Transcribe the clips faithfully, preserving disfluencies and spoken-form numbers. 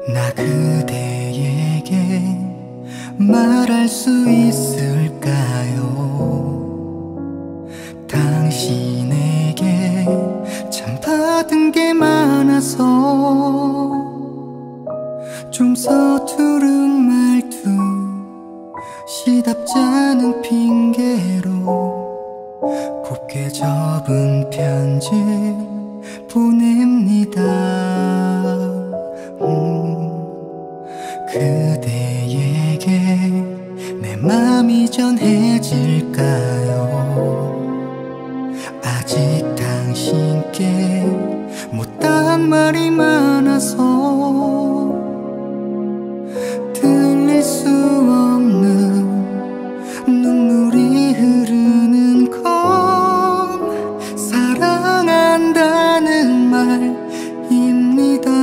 나 그대에게 말할 수 있을까요? 당신에게 참 받은 게 많아서 좀 서투른 말투, 시답지 않은 핑계로 곱게 접은 편지 보냅니다. 음, 그대에게 내 맘이 전해질까요? 아직 당신께 못한 말이 많아서 들릴 수 없는 눈물이 흐르는 건 사랑한다는 말입니다.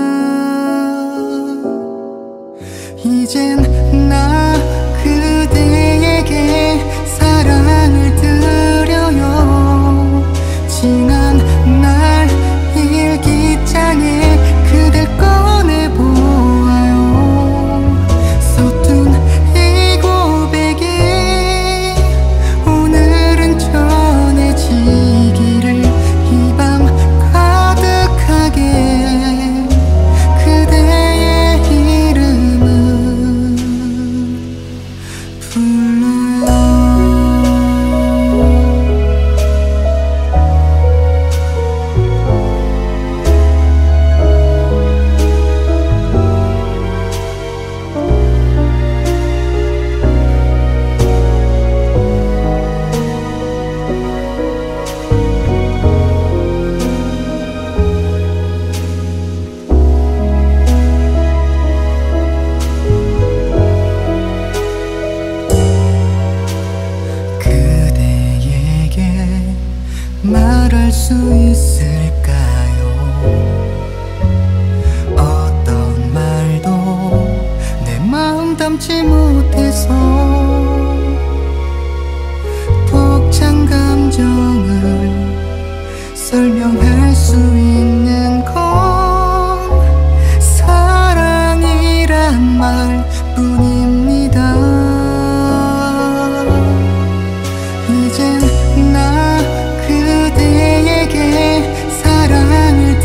이젠 나 그대에게 사랑을 드려요. 지난 날 일기장에 그댈 꺼내보아요. 서툰 이 고백이 오늘은 전해지기를 이 밤 가득하게 그대의 이름을 불러요. 말할 수 있을까요? 어떤 말도 내 마음 담지 못해서 벅찬 감정을 설명할 수 있는 건 사랑이란 말뿐입니다. 이젠 나 그대에게 사랑을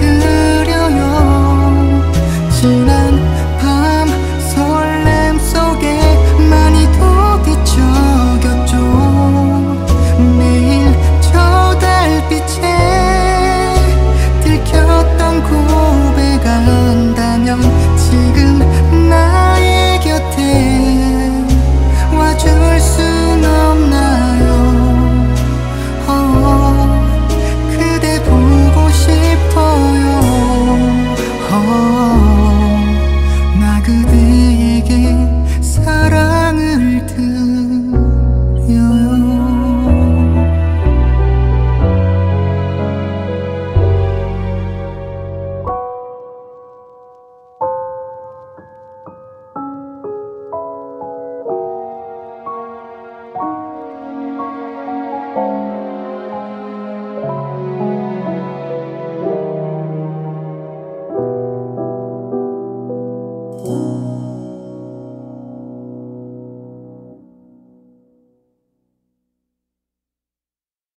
드려요. 지난 밤 설렘 속에 많이도 뒤척였죠. 매일 저 달빛에 들켰던 고백한다면 지금 나의 곁에 와줄 순 없나요? 그대 보고 싶어요. 나 그대에게 사랑을 드려요. Oh